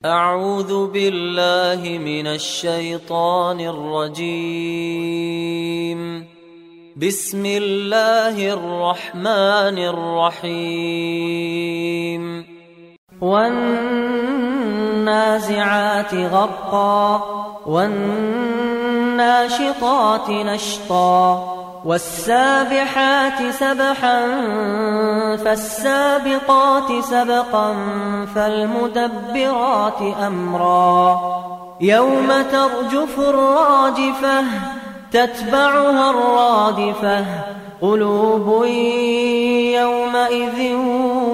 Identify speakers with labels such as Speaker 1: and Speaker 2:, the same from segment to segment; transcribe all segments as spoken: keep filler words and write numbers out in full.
Speaker 1: أعوذ بالله من الشيطان الرجيم. بسم الله الرحمن الرحيم. والنازعات غرقا والناشطات نشطا والسابحات سبحا فالسابقات سبقا فالمدبرات أمرا يوم ترجف الراجفة تتبعها الرادفة قلوب يومئذ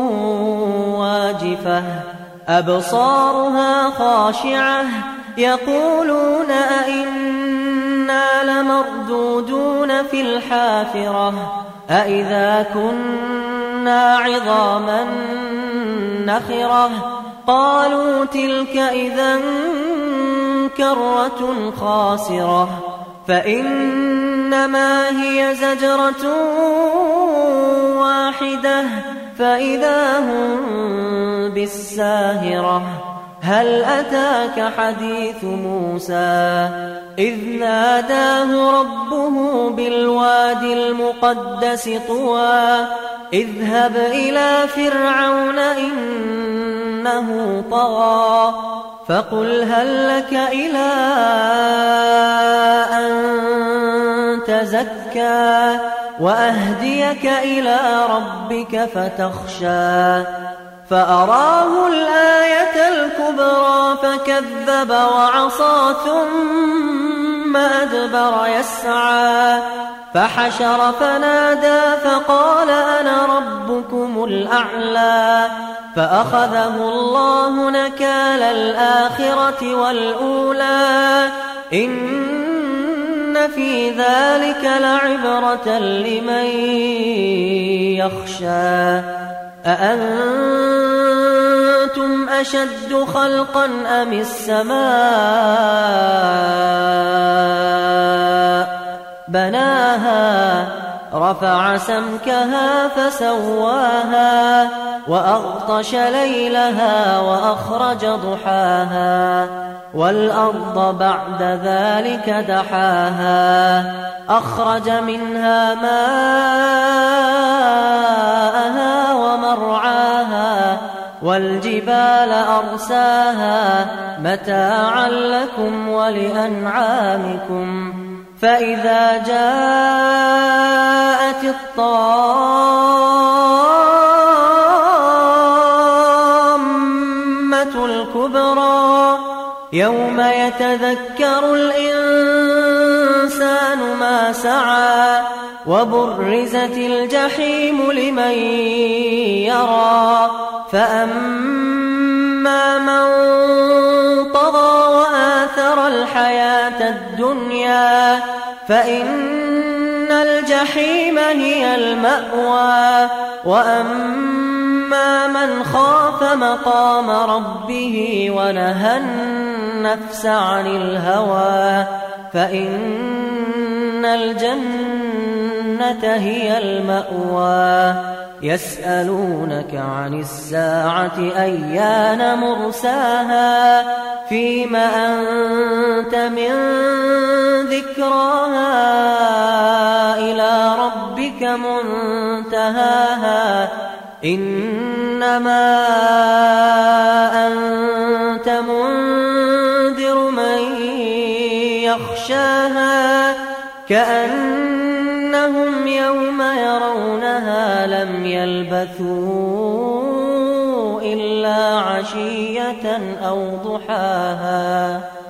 Speaker 1: واجفة أبصارها خاشعة يقولون أئنا لمردودون في الحافرة أئذا كنا عظاما نخرة قالوا تلك إذا كرة خاسرة فإنما هي زجرة واحدة فإذا هم بالساهرة هل أتاك حديث موسى إذ ناداه ربه بالوادي المقدس طوى اذهب إلى فرعون إنه طغى فقل هل لك إلى أن تزكى وأهديك إلى ربك فتخشى فأراه الآية الكبرى فكذب وعصى ثم أدبر يسعى فحشر فنادى فقال أنا ربكم الأعلى فأخذه الله نكال الآخرة والأولى إن في ذلك لعبرة لمن يخشى أأنتم أشد خلقا أم السماء بناها رفع سمكها فسواها وأغطش ليلها وأخرج ضحاها والأرض بعد ذلك دحاها أخرج منها ماءها ومرعاها والجبال أرساها متاعا لكم ولأنعامكم فإذا جاءت الطامة الكبرى يوم يتذكر الإنسان ما سعى وبرزت الجحيم لمن يرى فأما من طغى وآثر الحياة الدنيا فإن الجحيم هي المأوى وأما من خاف مقام ربه ونهى النفس عن الهوى فإن الجنة هي المأوى يسألونك عن الساعة أيان مرساها فيم أنت من ذكراها إلى ربك منتهاها إنما أنت منذر من يخشاها كأنهم يوم يرونها لم يلبثوا إلا عشية أو ضحاها.